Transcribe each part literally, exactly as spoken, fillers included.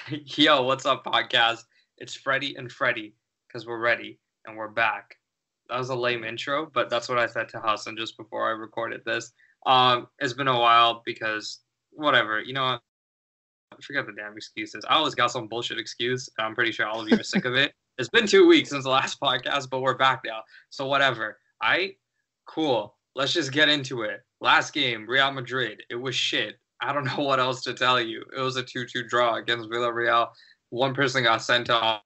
Yo, what's up, podcast? It's Freddie and Freddie, because we're ready and we're back. That was a lame intro, but that's what I said to Hassan just before I recorded this. Um, it's been a while because whatever, you know what? Forget the damn excuses. I always got some bullshit excuse, and I'm pretty sure all of you are sick of it. It's been two weeks since the last podcast, but we're back now. So whatever. I cool. Let's just get into it. Last game, Real Madrid. It was shit. I don't know what else to tell you. It was a two two draw against Villarreal. One person got sent off.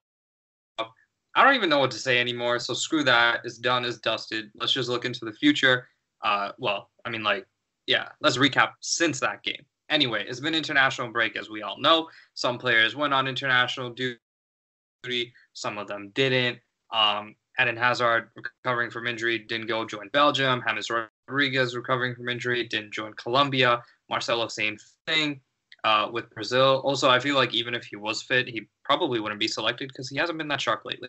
I don't even know what to say anymore, so screw that. It's done, it's dusted. Let's just look into the future. Uh, well, I mean, like, yeah, let's recap since that game. Anyway, it's been international break, as we all know. Some players went on international duty. Some of them didn't. Um, Eden Hazard, recovering from injury, didn't go join Belgium. James Rodriguez, recovering from injury, didn't join Colombia. Marcelo, same thing uh, with Brazil. Also, I feel like even if he was fit, he probably wouldn't be selected because he hasn't been that sharp lately.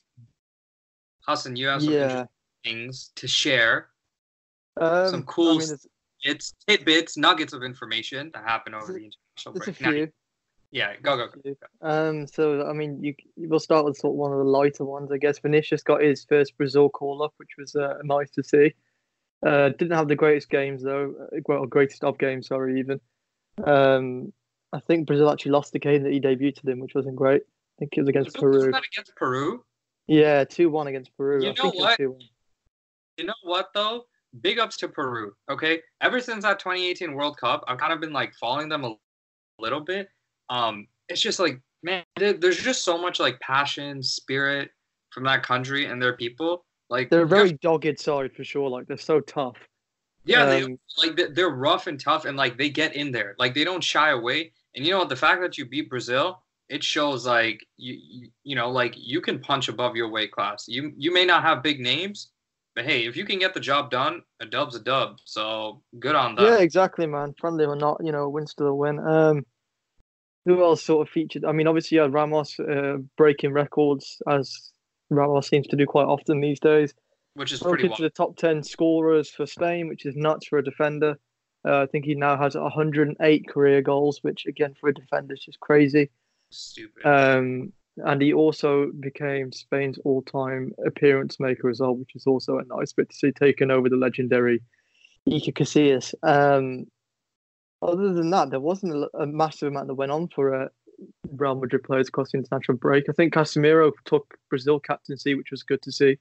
Hassan, you have some Yeah. interesting things to share. Um, some cool I mean, there's, it's tidbits, nuggets of information that happen over There's- the international there's a break. Now, few. yeah, go, go, go. few. Um, so I mean, you we'll start with sort of one of the lighter ones, I guess. Vinicius got his first Brazil call up, which was uh, nice to see. Uh, didn't have the greatest games though, uh, well, greatest of games, sorry, even. Um, I think Brazil actually lost the game that he debuted in, which wasn't great. I think it was against Wasn't Peru. that against Peru? Yeah, two one against Peru. You I know think what? it was two one. You know what though? Big ups to Peru. Okay, ever since that twenty eighteen World Cup, I've kind of been like following them a little bit. Um, it's just like, man, there's just so much like passion, spirit from that country and their people. Like They're a very dogged side for sure. Like they're so tough. yeah, they Um, like they're rough and tough, and like they get in there. Like they don't shy away. And you know what? The fact that you beat Brazil, it shows like you you, you know like you can punch above your weight class. You you may not have big names, but hey, if you can get the job done, a dub's a dub. So good on them. Yeah, exactly, man. Friendly or not, you know, a win's still a win. Um, who else sort of featured? I mean, obviously, you had Ramos uh, breaking records, as Ramos seems to do quite often these days. Which is Broke pretty into wild. the top ten scorers for Spain, which is nuts for a defender. Uh, I think he now has one hundred eight career goals, which again for a defender is just crazy. Stupid. Um, and he also became Spain's all-time appearance maker as well, which is also a nice bit to see, taking over the legendary Iker Casillas. Um, other than that, there wasn't a, a massive amount that went on for uh, Real Madrid players across the international break. I think Casemiro took Brazil captaincy, which was good to see.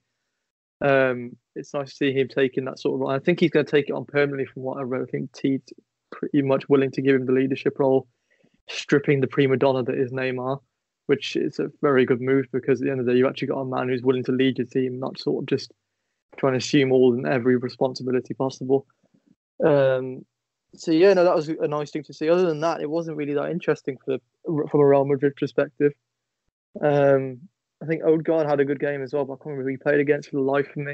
Um, it's nice to see him taking that sort of role. I think he's going to take it on permanently from what I read. I think T's pretty much willing to give him the leadership role, stripping the prima donna that is Neymar, which is a very good move because at the end of the day, you've actually got a man who's willing to lead your team, not sort of just trying to assume all and every responsibility possible. Um, so yeah, no, that was a nice thing to see. Other than that, it wasn't really that interesting for the, from a Real Madrid perspective. Um, I think Odegaard had a good game as well, but I can't remember who he played against for the life of me.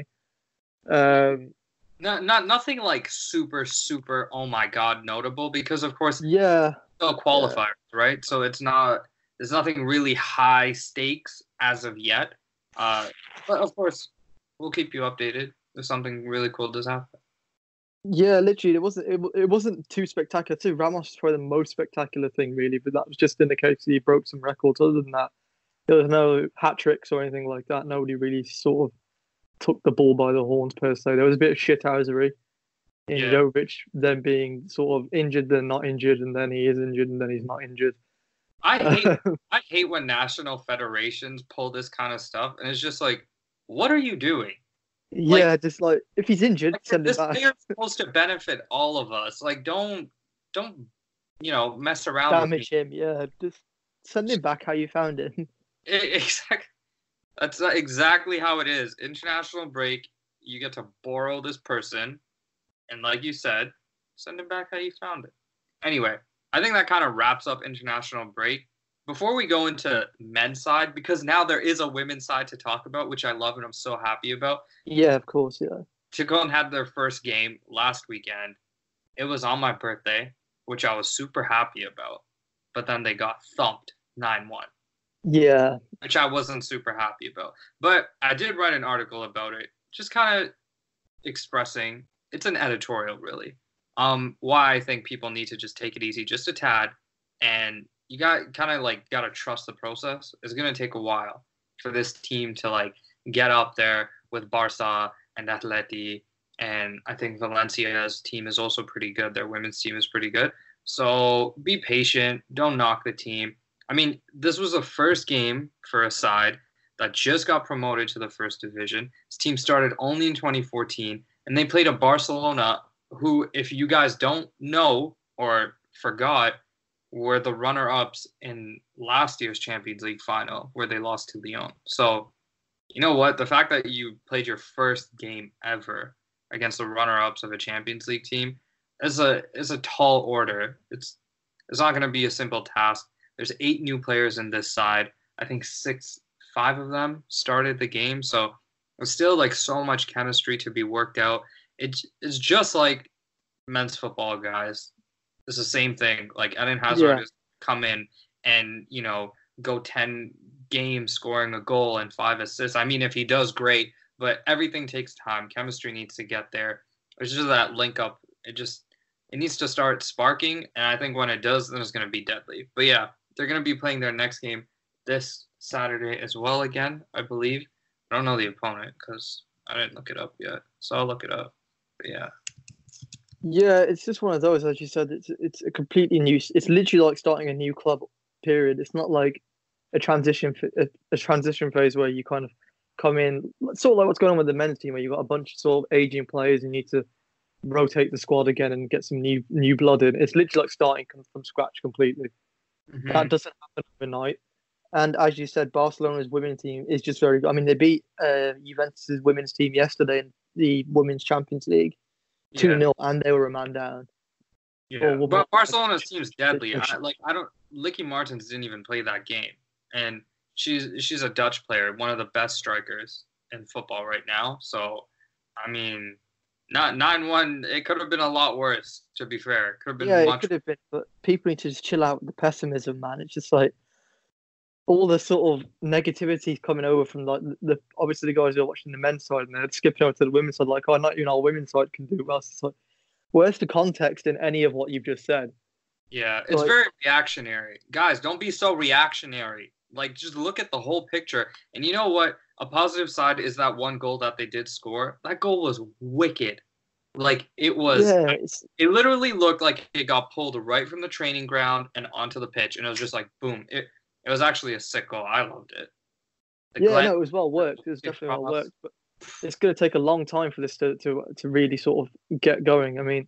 Um, Not not nothing like super super oh my god notable because of course yeah, still qualifiers, yeah. right? So it's not there's nothing really high stakes as of yet. Uh, but of course we'll keep you updated if something really cool does happen. Yeah, literally, it wasn't it, it wasn't too spectacular too. Ramos was probably the most spectacular thing really, but that was just in the case that he broke some records. Other than that, there was no hat tricks or anything like that. Nobody really sort of took the ball by the horns per se. There was a bit of shithousery in Yeah. Jovic, then being sort of injured, then not injured, and then he is injured, and then he's not injured. I hate I hate when national federations pull this kind of stuff, and it's just like, what are you doing? Yeah, like, just like if he's injured, like, send this him back. This is supposed to benefit all of us. Like, don't don't you know mess around. Damage him, yeah. Just send him back how you found him. Exactly. That's exactly how it is. International break, you get to borrow this person, and like you said, send it back how you found it. Anyway, I think that kind of wraps up international break. Before we go into men's side, because now there is a women's side to talk about, which I love and I'm so happy about. Yeah, of course, yeah. Chicon had their first game last weekend. It was on my birthday, which I was super happy about. But then they got thumped nine one. Yeah. Which I wasn't super happy about. But I did write an article about it, just kind of expressing, it's an editorial really, um, why I think people need to just take it easy just a tad and you got kind of like got to trust the process. It's gonna take a while for this team to like get up there with Barca and Atleti, and I think Valencia's team is also pretty good. Their women's team is pretty good. So be patient. Don't knock the team. I mean, this was the first game for a side that just got promoted to the first division. This team started only in twenty fourteen, and they played a Barcelona who, if you guys don't know or forgot, were the runner-ups in last year's Champions League final, where they lost to Lyon. So, you know what? The fact that you played your first game ever against the runner-ups of a Champions League team is a is a tall order. It's it's not going to be a simple task. There's eight new players in this side. I think six, five of them started the game. So there's still like so much chemistry to be worked out. It's it's just like men's football, guys. It's the same thing. Like Eden Hazard Yeah. has come in and, you know, go ten games scoring a goal and five assists. I mean, if he does, great. But everything takes time. Chemistry needs to get there. It's just that link up. It just it needs to start sparking. And I think when it does, then it's going to be deadly. But yeah, they're going to be playing their next game this Saturday as well again, I believe. I don't know the opponent because I didn't look it up yet. So I'll look it up. But yeah. Yeah, it's just one of those, as you said. It's it's a completely new. It's literally like starting a new club. Period. It's not like a transition a, a transition phase where you kind of come in, sort of like what's going on with the men's team, where you've got a bunch of sort of aging players. You need to rotate the squad again and get some new new blood in. It's literally like starting from scratch completely. Mm-hmm. That doesn't happen overnight. And as you said, Barcelona's women's team is just very good. I mean, they beat uh, Juventus' women's team yesterday in the Women's Champions League two Yeah. nil, and they were a man down. Yeah, Or- but Barcelona's team's deadly. It's- I, like I don't, Licky Martins didn't even play that game, and she's she's a Dutch player, one of the best strikers in football right now. So, I mean, not nine one. It could have been a lot worse. To be fair, it could have been Yeah, it much. could have been, but people need to just chill out with the pessimism, man. It's just like all the sort of negativity coming over from like the obviously the guys who are watching the men's side and they're skipping over to the women's side, like, oh, not even our women's side can do well. It's like, where's the context in any of what you've just said? Yeah, it's Like- very reactionary. Guys, don't be so reactionary. Like, just look at the whole picture. And you know what? A positive side is that one goal that they did score. That goal was wicked. Like, it was. Yeah, it's, It literally looked like it got pulled right from the training ground and onto the pitch, and it was just like boom. It it was actually a sick goal. I loved it. The yeah, Glenn- no, it was well worked. It was it definitely well crossed. worked, but it's going to take a long time for this to, to to really sort of get going. I mean,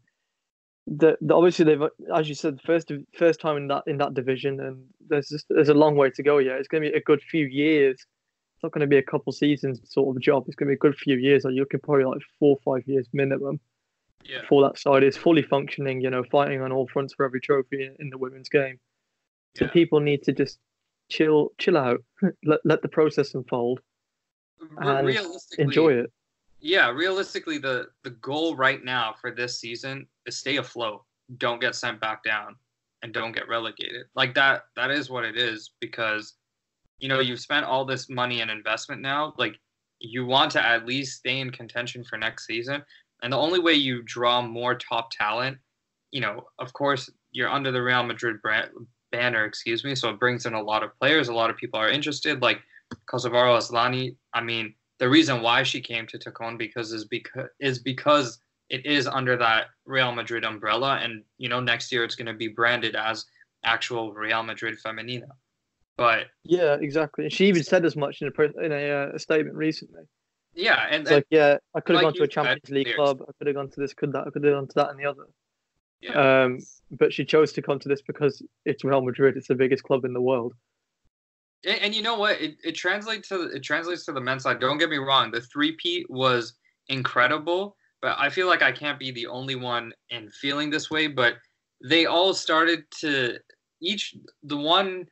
the, the obviously they've, as you said, first first time in that in that division, and there's just there's a long way to go yet. It's going to be a good few years. It's not going to be a couple seasons sort of job. It's going to be a good few years. Like, you're looking probably like four or five years minimum Yeah. before that side is fully functioning. You know, fighting on all fronts for every trophy in, in the women's game. So Yeah. people need to just chill chill out, let let the process unfold, Re- and realistically, enjoy it. Yeah, realistically, the the goal right now for this season is stay afloat. Don't get sent back down, and don't get relegated. Like that. That is what it is because, you know, you've spent all this money and investment now. Like, you want to at least stay in contention for next season. And the only way you draw more top talent, you know, of course, you're under the Real Madrid brand, banner, excuse me. So it brings in a lot of players. A lot of people are interested. Like Kosovaro Asllani. I mean, the reason why she came to Tacon because is because is because it is under that Real Madrid umbrella, and you know, next year it's going to be branded as actual Real Madrid Femenina. But Yeah, exactly. And she even said as much in a pre- in a, uh, a statement recently. yeah, and, It's and like, yeah, I could have like gone to a you said, Champions League players. club. I could have gone to this, could that, I could have gone to that and the other. yeah. Um, but she chose to come to this because it's Real Madrid. It's the biggest club in the world. And, and you know what? It, it translates to it translates to the men's side. Don't get me wrong. The three-peat was incredible, but I feel like I can't be the only one in feeling this way. But they all started to each the one.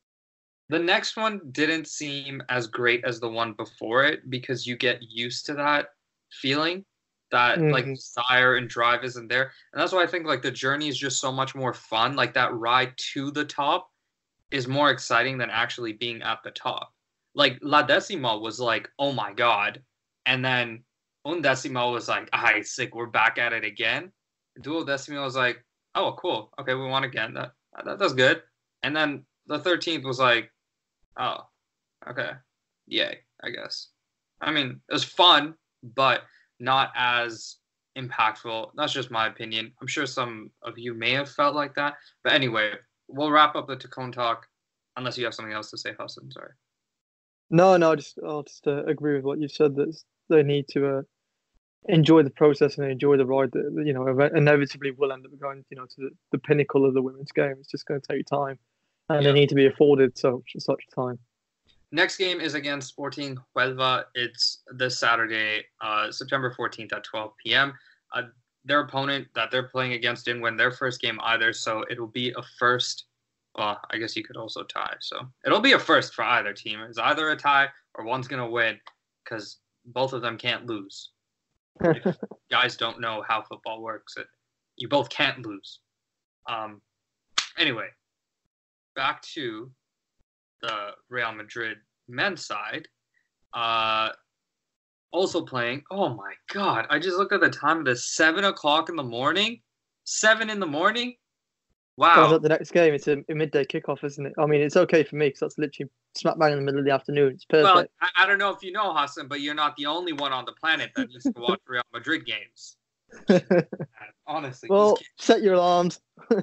The next one didn't seem as great as the one before it because you get used to that feeling that like Mhm. desire and drive isn't there. And that's why I think like the journey is just so much more fun. Like that ride to the top is more exciting than actually being at the top. Like La Decima was like, oh my God. And then Undecima was like, ah, sick, we're back at it again. Duodecima was like, oh, cool. Okay, we won again. That, that That's good. And then the thirteenth was like, oh, okay, yay, I guess. I mean, it was fun, but not as impactful. That's just my opinion. I'm sure some of you may have felt like that. But anyway, we'll wrap up the Tacon talk, unless you have something else to say, Hassan. Sorry. No, no, just I'll just uh, agree with what you said. That they need to uh, enjoy the process and enjoy the ride that, you know, inevitably will end up going, you know, to the, the pinnacle of the women's game. It's just going to take time, and yeah. they need to be afforded such such time. Next game is against Sporting Huelva. It's this Saturday, uh, September fourteenth at twelve p.m. Uh, their opponent that they're playing against didn't win their first game either, so it'll be a first. Well, I guess you could also tie. So it'll be a first for either team. It's either a tie or one's going to win because both of them can't lose. If guys don't know how football works, it, you both can't lose. Um. Anyway, back to the Real Madrid men's side. Uh, also playing. Oh my God! I just looked at the time. It's seven o'clock in the morning. Seven in the morning. Wow. Oh, the next game, it's a, a midday kickoff, isn't it? I mean, it's okay for me because that's literally smack bang in the middle of the afternoon. It's perfect. Well, I, I don't know if you know, Hassan, but you're not the only one on the planet that needs to watch Real Madrid games. Honestly. Well, set your alarms.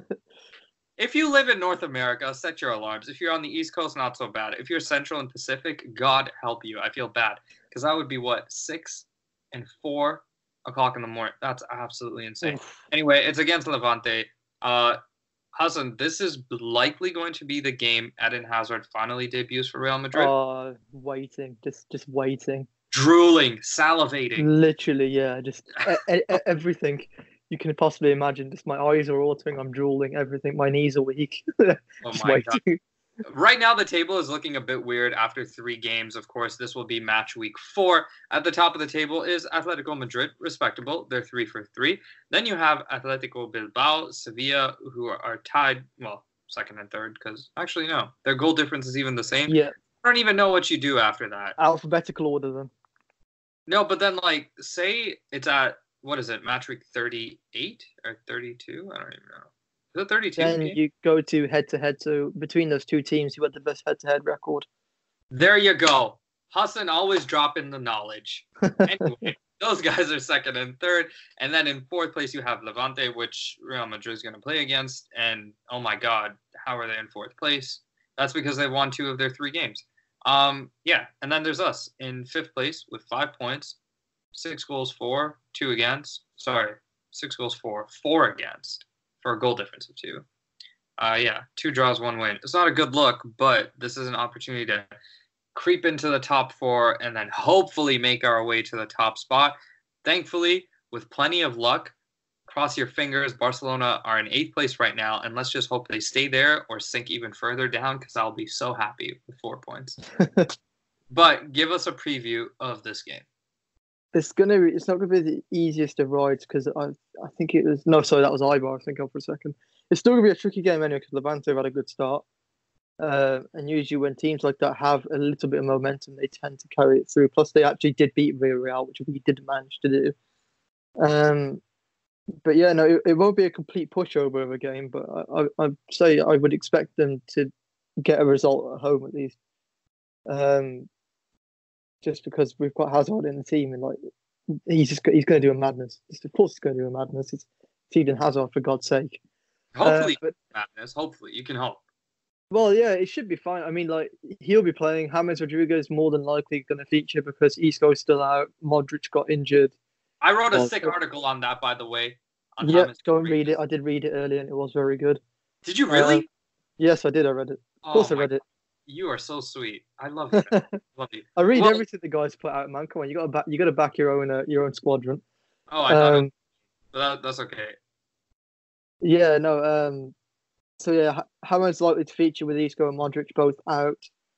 If you live in North America, set your alarms. If you're on the East Coast, not so bad. If you're Central and Pacific, God help you. I feel bad because that would be what, six and four o'clock in the morning. That's absolutely insane. Anyway, it's against Levante. Uh, Hassan, this is likely going to be the game Eden Hazard finally debuts for Real Madrid. Oh, waiting, just just waiting. Drooling, salivating. Literally, yeah, just e- e- everything you can possibly imagine. Just my eyes are watering, I'm drooling, everything. My knees are weak. Oh my God. Right now, the table is looking a bit weird after three games. Of course, this will be match week four. At the top of the table is Atletico Madrid, respectable. They're three for three. Then you have Atletico Bilbao, Sevilla, who are, are tied, well, second and third, because actually, no, their goal difference is even the same. Yeah. I don't even know what you do after that. Alphabetical order, then. No, but then, like, say it's at, what is it, match week thirty-eight or thirty-two? I don't even know. Is it thirty-two? Then game? you go to head-to-head. So between those two teams, you had the best head-to-head record. There you go. Hassan always dropping the knowledge. Anyway, those guys are second and third. And then in fourth place, you have Levante, which Real Madrid is going to play against. And, oh, my God, how are they in fourth place? That's because they won two of their three games. Um, yeah, and then there's us in fifth place with five points, six goals for, two against. Sorry, six goals for, four against. For a goal difference of two. Uh, yeah, two draws, one win. It's not a good look, but this is an opportunity to creep into the top four and then hopefully make our way to the top spot. Thankfully, with plenty of luck, cross your fingers, Barcelona are in eighth place right now, and let's just hope they stay there or sink even further down because I'll be so happy with four points. But give us a preview of this game. It's gonna. Be, it's not gonna be the easiest of rides because I. I think it was. No, sorry, that was Ibar. I was thinking of for a second. It's still gonna be a tricky game anyway because Levante have had a good start, uh, and usually when teams like that have a little bit of momentum, they tend to carry it through. Plus, they actually did beat Villarreal, which we didn't manage to do. Um, but yeah, no, it, it won't be a complete pushover of a game. But I, I, I'd say I would expect them to get a result at home at least. Um. Just because we've got Hazard in the team and like he's just he's going to do a madness. Just, of course, he's going to do a madness. It's Eden Hazard, for God's sake. Hopefully, uh, but, madness. Hopefully, you can hope. Well, yeah, it should be fine. I mean, like he'll be playing. James Rodriguez more than likely going to feature because Isco's still out. Modric got injured. I wrote a uh, sick article on that, by the way. Yeah, go and read it. I did read it earlier, and it was very good. Did you really? Uh, yes, I did. I read it. Of oh course, I read God. it. You are so sweet. I love you. Man. love you. I read well, everything the guys put out, man. Come on, you got to back. You got to back your own. Uh, your own squadron. Oh, I thought um, it, but that, that's okay. Yeah, no. Um, so yeah, James likely to feature with Isco and Modric both out.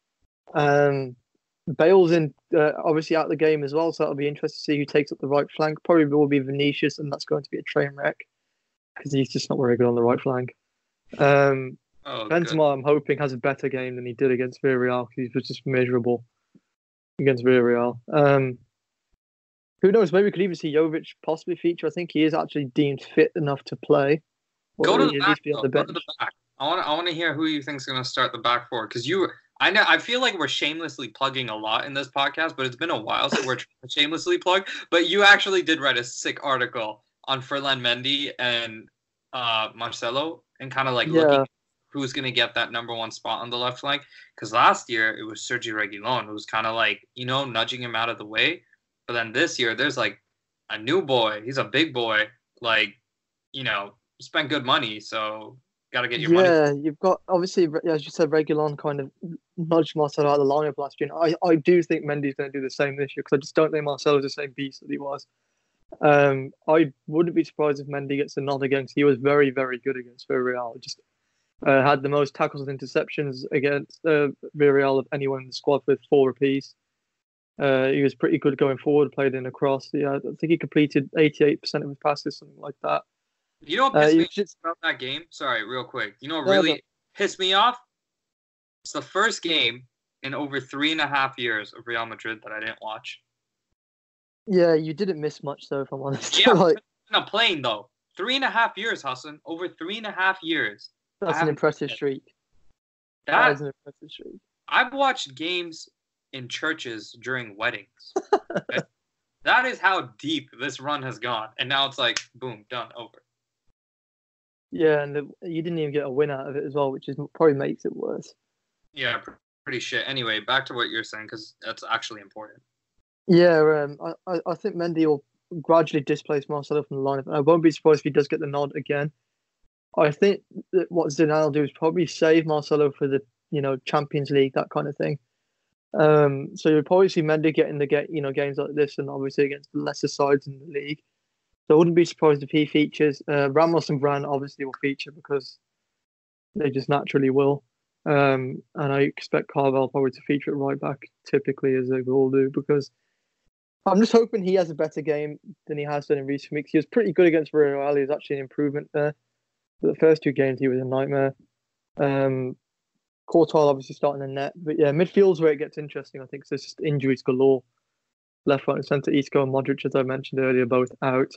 Um, Bale's in, uh, obviously out of the game as well, so that'll be interesting to see who takes up the right flank. Probably will be Vinicius, and that's going to be a train wreck because he's just not very good on the right flank. Um. Oh, Benzema, I'm hoping, has a better game than he did against Villarreal because he was just miserable against Villarreal. Um, who knows? Maybe we could even see Jovic possibly feature. I think he is actually deemed fit enough to play. Go to the back. Be on the bench. Go to the back. I want to I want to hear who you think's going to start the back four because you I know I feel like we're shamelessly plugging a lot in this podcast, but it's been a while so we're trying to shamelessly plug. But you actually did write a sick article on Ferland Mendy and uh, Marcelo and kind of like Yeah. looking at who's going to get that number one spot on the left flank. Because last year it was Sergio Reguilon who was kind of like, you know, nudging him out of the way. But then this year there's like a new boy. He's a big boy. Like, you know, spent good money. So got to get your money. Yeah, you've got obviously, as you said, Reguilon kind of nudged Marcelo out of the lineup last year. And I, I do think Mendy's going to do the same this year because I just don't think Marcelo's the same beast that he was. Um, I wouldn't be surprised if Mendy gets a nod again because he was very, very good against Villarreal. Just uh, had the most tackles and interceptions against uh, Villarreal of anyone in the squad with four apiece. Uh, he was pretty good going forward, played in across. Yeah, I think he completed eighty-eight percent of his passes, something like that. You know what pissed Uh, me you just- off about that game? Sorry, real quick. You know what No, really no. pissed me off? It's the first game in over three and a half years of Real Madrid that I didn't watch. Yeah, you didn't miss much though, if I'm honest. Yeah, like, I'm not playing though. Three and a half years, Hassan. Over three and a half years. I that's an haven't- impressive streak. That is That an impressive streak. I've watched games in churches during weddings. Okay? That is how deep this run has gone, and now it's like boom, done, over. Yeah, and the, you didn't even get a win out of it as well, which is probably makes it worse. Yeah, pr- pretty shit. Anyway, back to what you're saying because that's actually important. Yeah, um, I, I, I think Mendy will gradually displace Marcelo from the lineup. I won't be surprised if he does get the nod again. I think that what Zidane will do is probably save Marcelo for the you know Champions League, that kind of thing. Um, so you'll probably see Mendy getting the get you know games like this, and obviously against the lesser sides in the league. So I wouldn't be surprised if he features. Uh, Ramos and Varane obviously will feature because they just naturally will. Um, and I expect Carvalho probably to feature at right back, typically as they all do, because I'm just hoping he has a better game than he has done in recent weeks. He was pretty good against Villarreal. He was actually an improvement there. But the first two games, he was a nightmare. Um, Courtois obviously starting the net. But yeah, midfield's where it gets interesting, I think, because there's just injuries galore. Left, right, and centre, Isco and Modric, as I mentioned earlier, both out.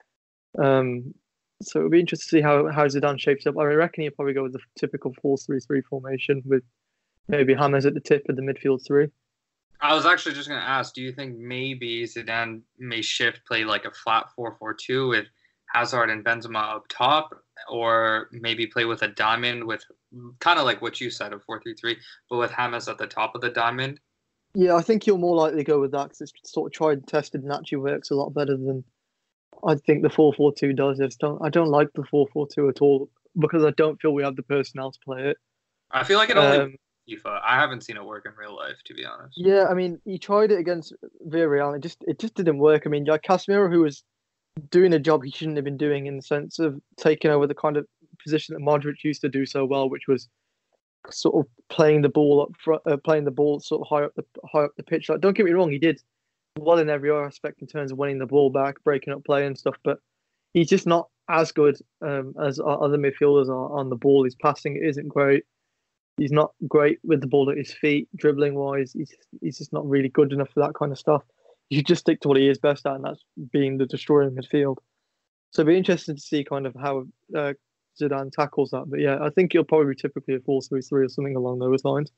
Um, so it'll be interesting to see how, how Zidane shapes up. I reckon he'll probably go with the typical four three three formation with maybe James at the tip of the midfield three. I was actually just going to ask, do you think maybe Zidane may shift, play like a flat four four two with Hazard and Benzema up top, or maybe play with a diamond with kind of like what you said, a four three three, but with James at the top of the diamond? Yeah, I think you'll more likely go with that because it's sort of tried and tested and actually works a lot better than I think the four four two does. I, just don't, I don't like the four four two at all because I don't feel we have the personnel to play it. I feel like it only Um, FIFA. I haven't seen it work in real life, to be honest. Yeah, I mean, he tried it against Villarreal. It just it just didn't work. I mean, like Casemiro, who was doing a job he shouldn't have been doing in the sense of taking over the kind of position that Modric used to do so well, which was sort of playing the ball up front, uh, playing the ball sort of high up the high up the pitch. Like, don't get me wrong, he did well in every aspect in terms of winning the ball back, breaking up play and stuff. But he's just not as good um, as our other midfielders are on the ball. His passing isn't great. He's not great with the ball at his feet, dribbling wise. He's he's just not really good enough for that kind of stuff. You should just stick to what he is best at, and that's being the destroyer in midfield. So it'll be interesting to see kind of how uh, Zidane tackles that. But yeah, I think he'll probably be typically a four three three or something along those lines.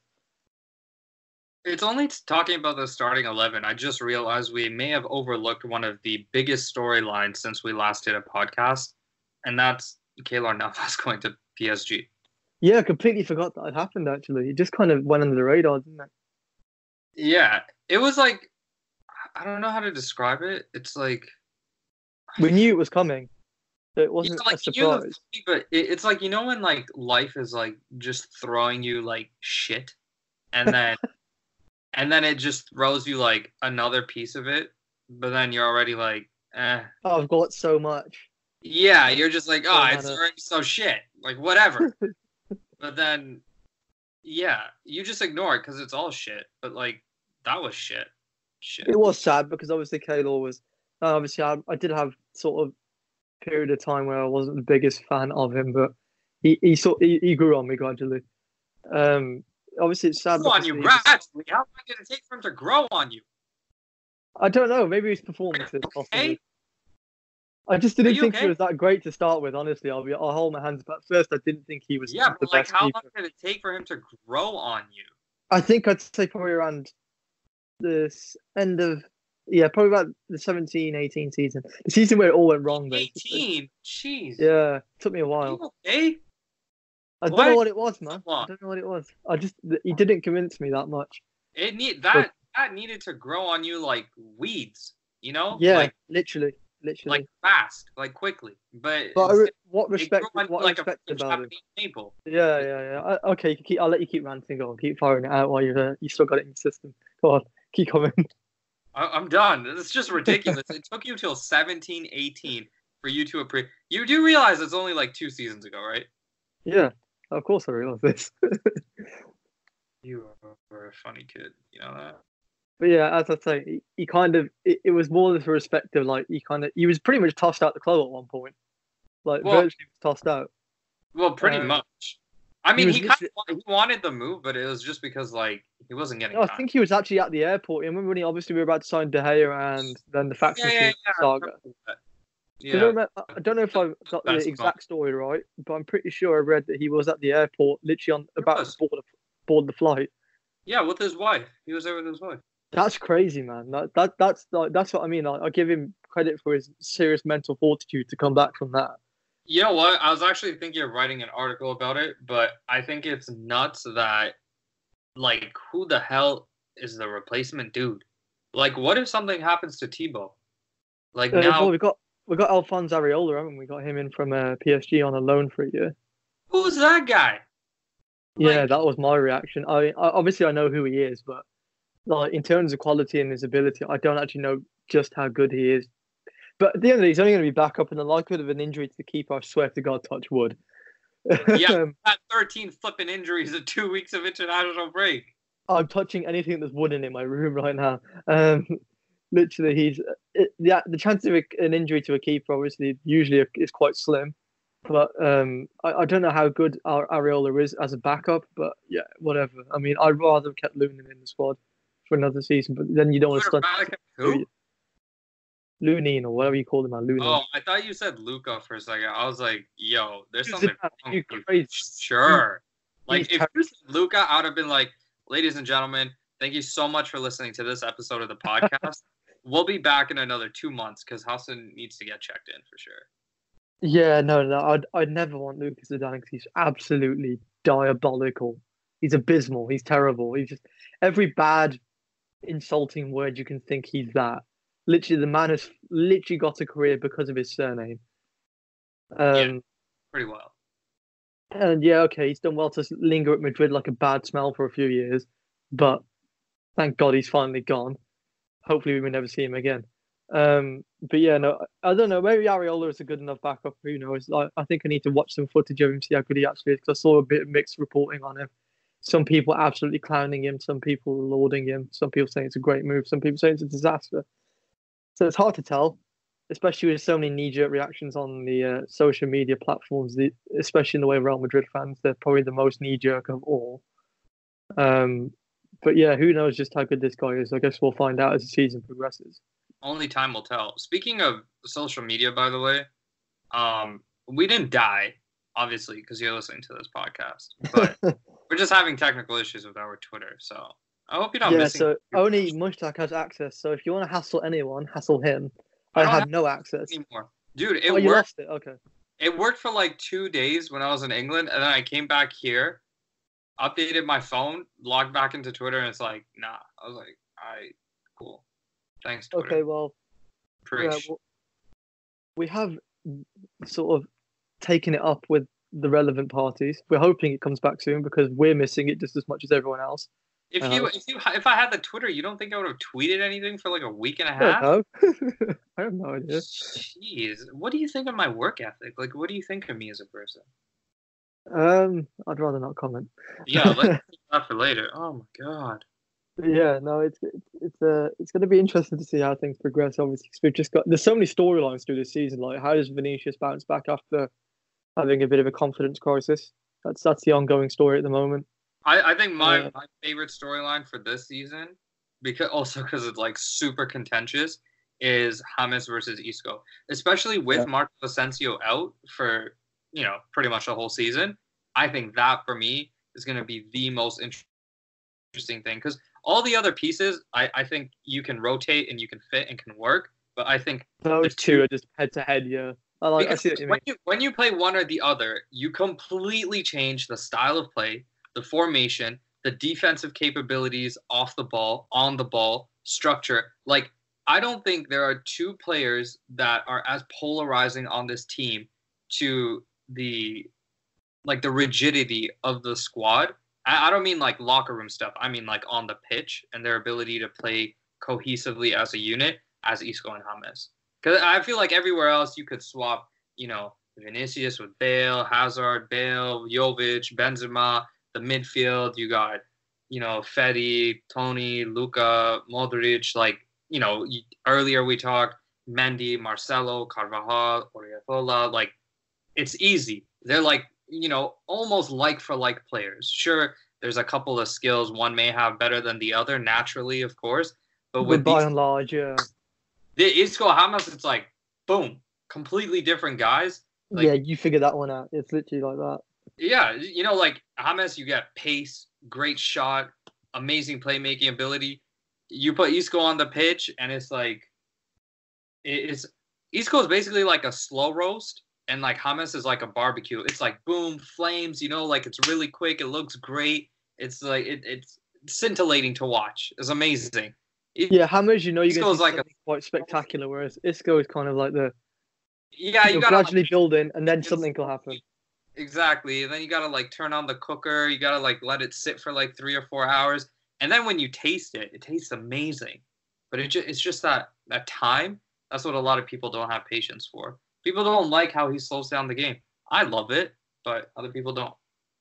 It's only talking about the starting eleven. I just realized we may have overlooked one of the biggest storylines since we last did a podcast, and that's Keylor Navas going to P S G. Yeah, I completely forgot that had happened, actually. It just kind of went under the radar, didn't it? Yeah, it was like, I don't know how to describe it. It's like... We knew it was coming. So it wasn't yeah, like, a surprise. You, but it, it's like, you know when like life is like just throwing you like shit, and then and then it just throws you like another piece of it, but then you're already like, eh. Oh, I've got so much. Yeah, you're just like, oh, Doesn't it's matter. already so shit. Like, whatever. But then, yeah, you just ignore it because it's all shit. But, like, that was shit. Shit. It was sad because obviously Keylor was... Uh, obviously, I, I did have sort of period of time where I wasn't the biggest fan of him, but he he, sort, he, he grew on me gradually. Um, obviously, it's sad. Grow on because you, he gradually. was- How long did it take for him to grow on you? I don't know. Maybe his performances. Okay. Possibly. I just Are didn't you think he okay? was that great to start with. Honestly, I'll be. I'll hold my hands up. At first, I didn't think he was Yeah, the but like, best how long keeper. did it take for him to grow on you? I think I'd say probably around the s- end of yeah, probably about the seventeen eighteen season, the season where it all went wrong, basically. eighteen. Jeez. Yeah, took me a Are while. you okay? I don't know Why what it was, so man. I long? don't know what it was. I just he didn't convince me that much. It need But that that needed to grow on you like weeds, you know, yeah, like literally, like literally. fast, like quickly. But But I re- instead, what it grew respect? on What you I like a respected freaking about him. Japanese maple. Yeah, yeah, yeah. I, okay, you can keep, I'll let you keep ranting. Go on, keep firing it out while you uh, you still got it in your system. Go on, keep coming. I, I'm done. It's just ridiculous. It took you till seventeen, eighteen for you to appreciate. You do realize it's only like two seasons ago, right? Yeah, of course I realise this. You were a funny kid, you know that? But yeah, as I say, he, he kind of it, it was more the respect of like he kind of he was pretty much tossed out the club at one point, like Well, virtually was tossed out. well, pretty Um, much. I he mean, was he kind literally. of he wanted the move, but it was just because like he wasn't getting No, I time. think he was actually at the airport. You remember when he obviously we were about to sign De Gea and then the fax Yeah, yeah, machine yeah. I saga. remember that. Because I, Yeah, remember, I don't know if I've got the best of all. exact story right, but I'm pretty sure I read that he was at the airport, literally on He about was. to board, the- board the flight. Yeah, with his wife. He was there with his wife. That's crazy, man. That, that that's like that's what I mean. I, I give him credit for his serious mental fortitude to come back from that. You know what? I was actually thinking of writing an article about it, but I think it's nuts that, like, who the hell is the replacement dude? Like, what if something happens to Tebow? Like, Uh, now, well, we got we got Alphonse Areola, haven't we? Got him in from uh, P S G on a loan for a year. who's that guy? Yeah, Like, that was my reaction. I, I obviously I know who he is, but like in terms of quality and his ability, I don't actually know just how good he is. But at the end of the day, he's only going to be back up, and the likelihood of an injury to the keeper, I swear to God, touch wood. yeah, um, had thirteen flipping injuries in two weeks of international break. I'm touching anything that's wooden in my room right now. Um, literally, he's it, the the chance of a, an injury to a keeper obviously usually is quite slim. But um, I, I don't know how good our Areola is as a backup. But yeah, whatever. I mean, I'd rather have kept Lunin in the squad for another season. But then you don't want to What stunt about who? Lunin or whatever you call him, man. Lunin. Oh, I thought you said Luca for a second. I was like, yo, there's He's something a- wrong you with you. crazy. Sure. Like, he's if you said Luca, I would have been like, ladies and gentlemen, thank you so much for listening to this episode of the podcast. We'll be back in another two months because Hassan needs to get checked in for sure. Yeah, no, no, I'd I'd never want Lucas Zidane because he's absolutely diabolical. He's abysmal. He's terrible. He's just every bad, insulting word you can think. He's that. Literally, the man has literally got a career because of his surname. Um, Yeah. Pretty well. and yeah, okay, he's done well to linger at Madrid like a bad smell for a few years, but thank God he's finally gone. Hopefully, we will never see him again. Um, but yeah, no, I don't know. Maybe Areola is a good enough backup. Who knows? I, I think I need to watch some footage of him, see how good he actually is. Because I saw a bit of mixed reporting on him. Some people absolutely clowning him. Some people lauding him. Some people saying it's a great move. Some people saying it's a disaster. So it's hard to tell, especially with so many knee-jerk reactions on the uh, social media platforms. The, especially in the way of Real Madrid fans, they're probably the most knee-jerk of all. Um, but yeah, who knows just how good this guy is? I guess we'll find out as the season progresses. Only time will tell. Speaking of social media, by the way, um, we didn't die, obviously, because you're listening to this podcast. But we're just having technical issues with our Twitter. So I hope you're not yeah, missing. so only Mushtaq has access. So if you want to hassle anyone, hassle him. I, I don't have have no access. anymore. Dude, it Oh, you worked. lost it? Okay. It worked for like two days when I was in England, and then I came back here, updated my phone, logged back into Twitter, and it's like, nah. I was like, all right, cool. Thanks, Twitter. Okay, well, yeah, Preach. well, we have sort of taken it up with the relevant parties. We're hoping it comes back soon because we're missing it just as much as everyone else. If Uh, you, if you, if I had the Twitter, you don't think I would have tweeted anything for like a week and a I don't half? know. I have no idea. Jeez, what do you think of my work ethic? Like, what do you think of me as a person? Um, I'd rather not comment. Yeah, let's keep that for later. Oh my god. Yeah, no, it's it's it's uh it's going to be interesting to see how things progress. Obviously, 'cause we've just got there's so many storylines through this season. Like, how does Vinicius bounce back after having a bit of a confidence crisis? That's that's the ongoing story at the moment. I, I think my, Uh, my favorite storyline for this season, because also because it's like super contentious, is James versus Isco, especially with Yeah. Marco Asensio out for, you know, pretty much the whole season. I think that for me is going to be the most interesting thing, because all the other pieces, I, I think you can rotate and you can fit and can work. But I think Those the two two, are just head to head. Yeah, I like. I because see what you when mean. you when you play one or the other, you completely change the style of play, the formation, the defensive capabilities off the ball, on the ball, structure. Like, I don't think there are two players that are as polarizing on this team to the like the rigidity of the squad. I, I don't mean like locker room stuff. I mean like on the pitch and their ability to play cohesively as a unit as Isco and James. Because I feel like everywhere else you could swap, you know, Vinicius with Bale, Hazard, Bale, Jovic, Benzema, the midfield. You got, you know, Fedi, Tony, Luka, Modric. Like, you know, earlier we talked Mendy, Marcelo, Carvajal, Oriozola. Like, it's easy. They're like, you know, almost like for like players. Sure, there's a couple of skills one may have better than the other, naturally, of course. But with But by these, and large, yeah. the Isco James, it's like, boom, completely different guys. Like, yeah, you figure that one out. It's literally like that. Yeah, you know, like James, you get pace, great shot, amazing playmaking ability. You put Isco on the pitch, and it's like, it's Isco is basically like a slow roast, and like James is like a barbecue. It's like boom, flames. You know, like it's really quick. It looks great. It's like it, it's scintillating to watch. It's amazing. It, Yeah, James, you know, you're going Isco's to see like a something quite spectacular, whereas Isco is kind of like the yeah. You you're gotta gradually like, building, and then something will happen. Exactly. And then you gotta like turn on the cooker. You gotta like let it sit for like three or four hours. And then when you taste it, it tastes amazing. But it just it's just that that time. That's what a lot of people don't have patience for. People don't like how he slows down the game. I love it, but other people don't.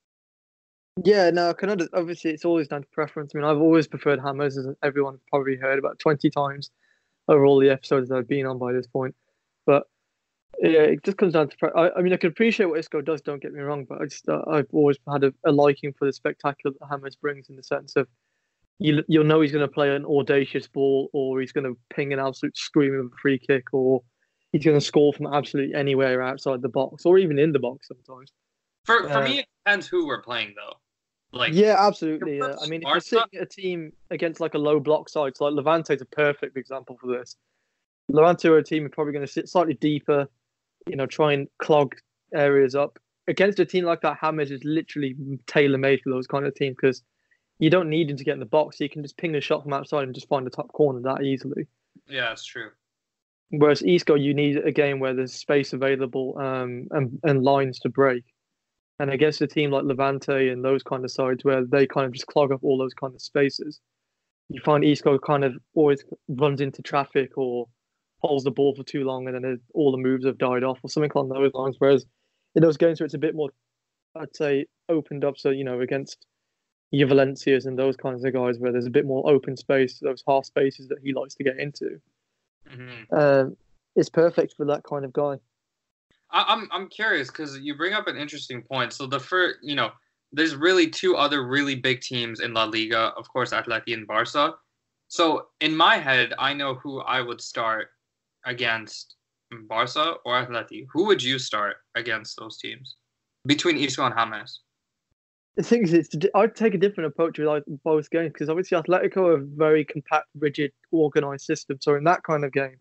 Yeah, no, I can under- obviously it's always down to preference. I mean, I've always preferred James, as everyone's probably heard about twenty times over all the episodes that I've been on by this point. But yeah, it just comes down to. Pre- I, I mean, I can appreciate what Isco does. Don't get me wrong, but I just uh, I've always had a, a liking for the spectacular that James brings, in the sense of you you'll know he's going to play an audacious ball, or he's going to ping an absolute screamer of a free kick, or he's going to score from absolutely anywhere outside the box, or even in the box sometimes. For for Uh, me, it depends who we're playing though. Like Yeah, absolutely. Yeah. I mean, if you're Barca, sitting at a team against like a low block side, so like Levante's a perfect example for this. Levante are a team who are probably going to sit slightly deeper, you know, try and clog areas up. Against a team like that, James is literally tailor made for those kind of teams, because you don't need him to get in the box. You can just ping a shot from outside and just find the top corner that easily. yeah, that's true. Whereas Isco, you need a game where there's space available um, and, and lines to break. And against a team like Levante and those kind of sides where they kind of just clog up all those kind of spaces, you find Isco kind of always runs into traffic or holds the ball for too long, and then it- all the moves have died off or something along those lines. Whereas in those games where it's a bit more, I'd say, opened up, so, you know, against your Valencias and those kinds of guys where there's a bit more open space, those half spaces that he likes to get into, Mm-hmm. um, it's perfect for that kind of guy. I, I'm I'm curious because you bring up an interesting point. So the first, you know, there's really two other really big teams in La Liga, of course, Atleti and Barca. So in my head, I know who I would start against Barca or Atleti. Who would you start against those teams between Isco and James? The thing is, it's, I'd take a different approach with like both games, because obviously Atletico are a very compact, rigid, organized system. So in that kind of game,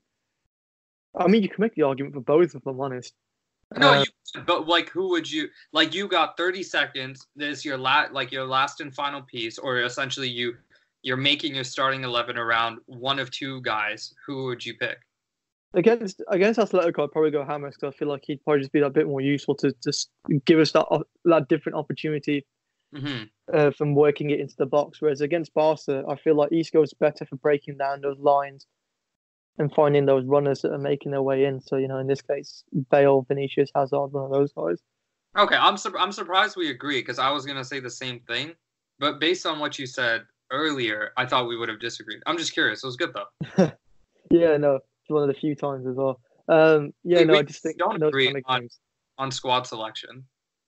I mean, you can make the argument for both, if I'm honest. No, Uh, you. But like, who would you like? You got thirty seconds. This your last, like your last and final piece, or essentially you, you're making your starting eleven around one of two guys. Who would you pick? against against Atletico, I'd probably go James, because I feel like he'd probably just be a bit more useful to just give us that that different opportunity Mm-hmm. uh, from working it into the box. Whereas against Barca, I feel like Isco's better for breaking down those lines and finding those runners that are making their way in. So, you know, in this case, Bale, Vinicius, Hazard, one of those guys. Okay, I'm sur- I'm surprised we agree because I was gonna say the same thing, but based on what you said earlier, I thought we would have disagreed. I'm just curious. It was good though. Yeah, no, it's one of the few times as well. Um, yeah, we, no, we I just think don't those agree kind of on, games. on squad selection.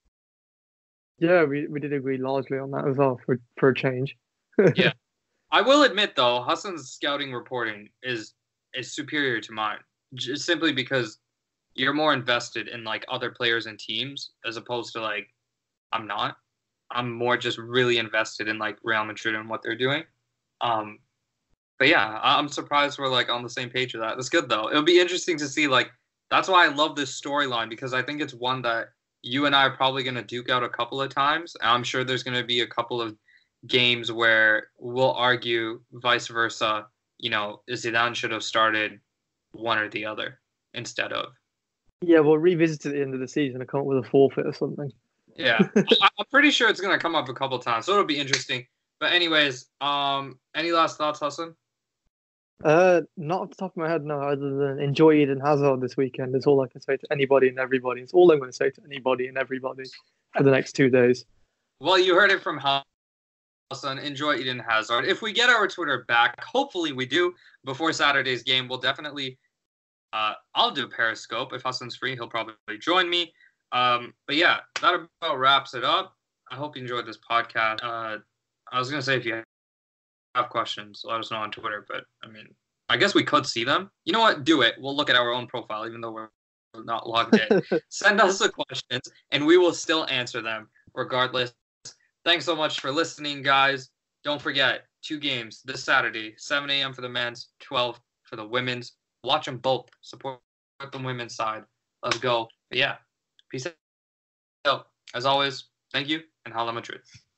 Yeah, we, we did agree largely on that as well for for a change. Yeah, I will admit though, Hassan's scouting reporting is is superior to mine, just simply because you're more invested in like other players and teams as opposed to like I'm not. I'm more just really invested in like Real Madrid and what they're doing. Um, but yeah, I'm surprised we're like on the same page with that. That's good though. It'll be interesting to see like that's why I love this storyline because I think it's one that you and I are probably going to duke out a couple of times. I'm sure there's going to be a couple of games where we'll argue vice versa. You know, Zidane should have started one or the other instead of. Yeah, we'll revisit it at the end of the season and come up with a forfeit or something. Yeah, I'm pretty sure it's going to come up a couple times, so it'll be interesting. But anyways, um, any last thoughts, Hassan? Uh, not off the top of my head, no, other than enjoy Eden Hazard this weekend is all I can say to anybody and everybody. It's all I'm going to say to anybody and everybody for the next two days. Well, you heard it from Hassan. Enjoy Eden Hazard. If we get our Twitter back, hopefully we do, before Saturday's game, we'll definitely... Uh, I'll do Periscope. If Hassan's free, he'll probably join me. Um, but yeah, that about wraps it up. I hope you enjoyed this podcast. Uh, I was going to say if you have questions, let us know on Twitter. But, I mean, I guess we could see them. You know what? Do it. We'll look at our own profile, even though we're not logged in. Send us the questions, and we will still answer them regardless. Thanks so much for listening, guys. Don't forget, two games this Saturday, seven a.m. for the men's, twelve for the women's. Watch them both. Support the women's side. Let's go. But yeah, peace out. As always, thank you, and Hala Madrid.